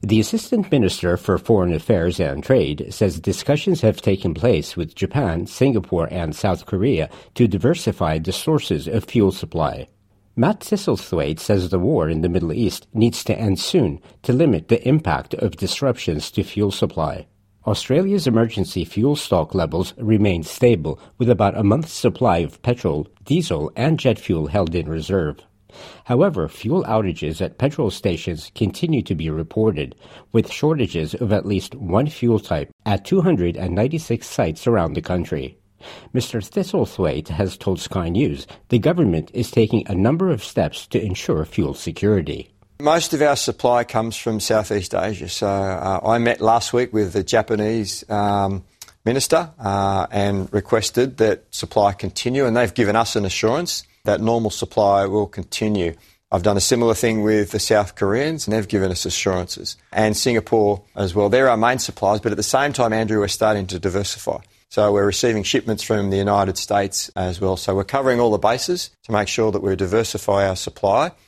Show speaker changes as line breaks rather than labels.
The Assistant Minister for Foreign Affairs and Trade says discussions have taken place with Japan, Singapore, and South Korea to diversify the sources of fuel supply. Matt Thistlethwaite says the war in the Middle East needs to end soon to limit the impact of disruptions to fuel supply. Australia's emergency fuel stock levels remain stable, with about a month's supply of petrol, diesel, and jet fuel held in reserve. However, fuel outages at petrol stations continue to be reported, with shortages of at least one fuel type at 296 sites around the country. Mr. Thistlethwaite has told Sky News the government is taking a number of steps to ensure fuel security.
Most of our supply comes from Southeast Asia. So I met last week with the Japanese minister and requested that supply continue, and they've given us an assurance that normal supply will continue. I've done a similar thing with the South Koreans, and they've given us assurances. And Singapore as well. They're our main suppliers, but at the same time, Andrew, we're starting to diversify. So we're receiving shipments from the United States as well. So we're covering all the bases to make sure that we diversify our supply